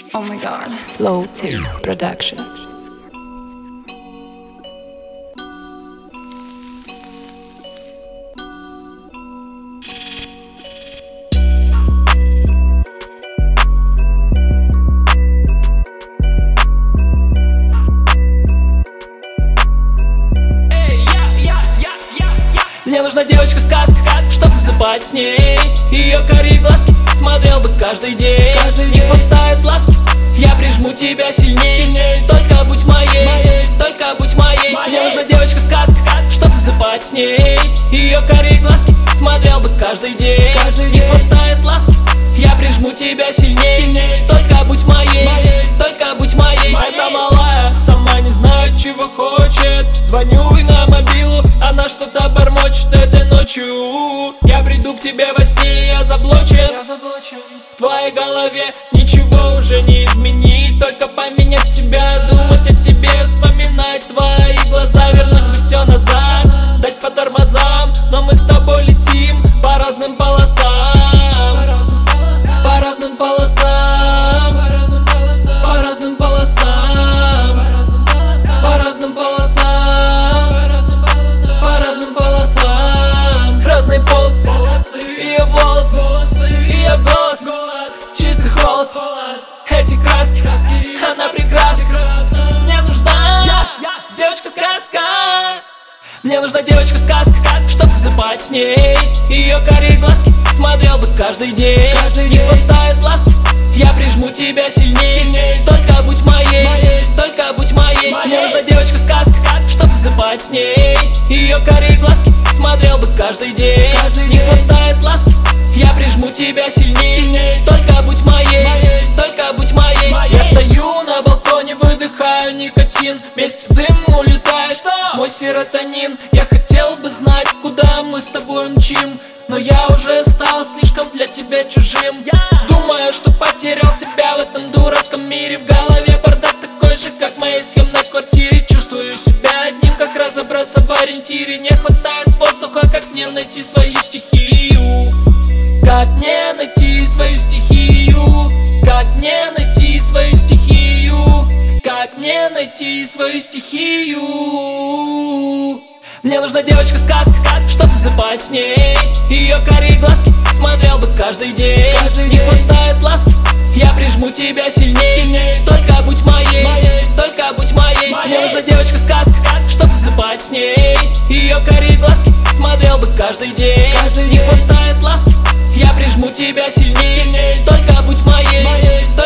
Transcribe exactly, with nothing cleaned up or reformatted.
Oh my god. Flow Team Production. Мне нужна девочка-сказка, сказка, чтоб засыпать с ней. Ее карие глазки смотрел бы каждый день. Каждый Не день. Хватает ласки, я прижму тебя сильней, сильней. Только будь моей, моей, только будь моей, моей. Мне нужна девочка-сказка, сказка, чтоб засыпать с ней. Ее карие глазки смотрел бы каждый день. Каждый Не день. Хватает ласки, я прижму тебя сильней, сильней. Только будь моей, моей, только будь моей, моей. Эта малая сама не знает, чего хочет. Звоню и на мобилу, она что-то бормочет этой ночью. Я приду к тебе во сне, я заблочен, я заблочен. В твоей голове ничего уже не изменить, только поменять себя, думать о тебе, вспоминать твои глаза, вернуть бы все назад, дать по тормозам. Но мы с тобой летим по разным полосам, по разным полосам, по разным полосам, по разным полосам, по разным полосам. Разные полосы, ее волосы, ее голос, чистый холст. Эти краски, она прекрасна. Мне нужна девочка-сказка. Мне нужна девочка-сказка, сказка, чтоб засыпать с ней. Ее карие глазки смотрел бы каждый день. Не хватает ласки, я прижму тебя сильней, сильней. Только будь моей, моей, только будь моей, моей. Мне нужна девочка-сказка, сказка, чтоб засыпать с ней. Ее карие глазки смотрел бы каждый день. Каждый Не день. Хватает ласки, я прижму тебя сильней, сильней. Только будь моей, моей, только будь моей, моей. Я стою на балконе, выдыхаю никотин, вместе с дымом улетает мой серотонин. Я хотел бы знать, куда мы с тобой мчим, но я уже стал слишком для тебя чужим. Думаю, что потерял себя в этом дурацком мире. В голове бардак такой же, как в моей съемной квартире. Чувствую себя одним, как разобраться в ориентире. Не хватает воздуха, как мне найти свою стихию? Как мне найти свою стихию? Как мне найти свою стихию? Как мне найти свою стихию? Мне нужна девочка-сказка, сказка, чтоб засыпать с ней. Ее карие глазки смотрел бы каждый день. Каждый Не день. Хватает ласки, я прижму тебя сильней, сильней. Только будь моей, моей, только будь моей, моей. Мне нужна девочка-сказка, сказка, чтоб засыпать с ней. Ее карие глазки смотрел бы каждый день. Каждый Не день. Хватает ласки, я прижму тебя сильней, сильней. Только будь моей, моей.